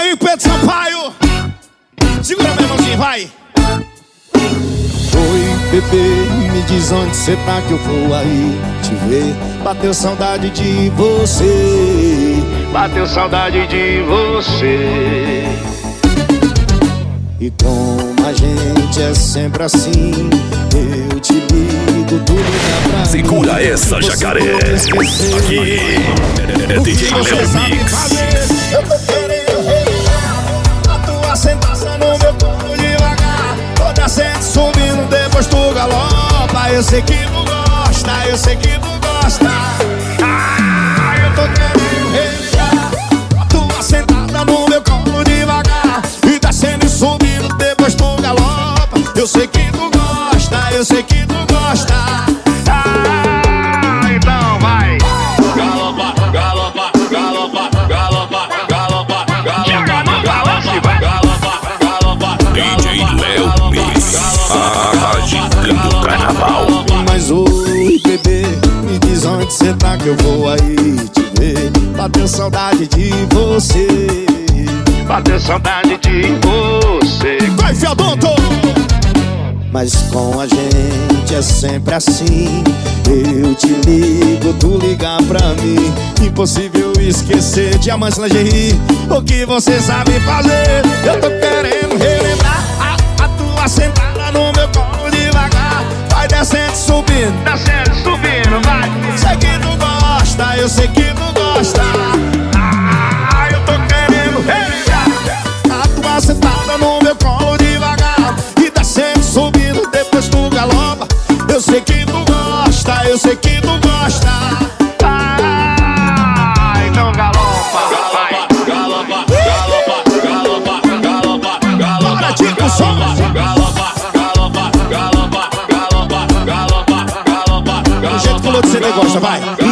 aí, Pedro Sampaio. Segura meu irmãozinho, vai. Oi, bebê, me diz onde cê tá que eu vou aí te ver. Bateu saudade de você. Bateu saudade de você. E como a gente é sempre assim, eu te ligo, tu liga pra mim. Segura essa, jacaré. Aqui é DJ Léo Mix. Eu tô querendo reinar a tua sentada no meu colo devagar. Tô descendo, subindo, depois tu galopa. Eu sei que tu gosta, eu sei que tu gosta. Eu tô querendo reinar a tua sentada no meu colo devagar. E descendo e subindo, depois tu galopa. Eu sei que tu gosta, eu sei que tu gosta. Então vai. Galopa, galopa, galopa, galopa, galopa, Chega no balanço, vai. galopa, galopa, DJ Léo Mix, agitando o carnaval. Mas oi, bebê, me diz onde cê tá que eu vou aí te ver. Bateu saudade de você. Bateu saudade de você. Vai, Fiodonto! Mas com a gente é sempre assim. Eu te ligo, tu liga pra mim. Impossível esquecer diamantes lingerie. O que você sabe fazer? Eu tô querendo relembrar a tua sentada no meu colo devagar. Vai descendo, subindo, vai. Sei que tu gosta, eu sei que tu gosta. Eu tô querendo relembrar a tua sentada no meu colo devagar. E descendo, subindo, depois tu galopa. Eu sei que tu gosta, eu sei que tu gosta. Então galopa, vai. galopa, galopa, galopa, galopa, galopa. Bora, Tico, som. Galopa, galopa, galopa, galopa, galopa, galopa. Do jeito que o outro você gosta, vai.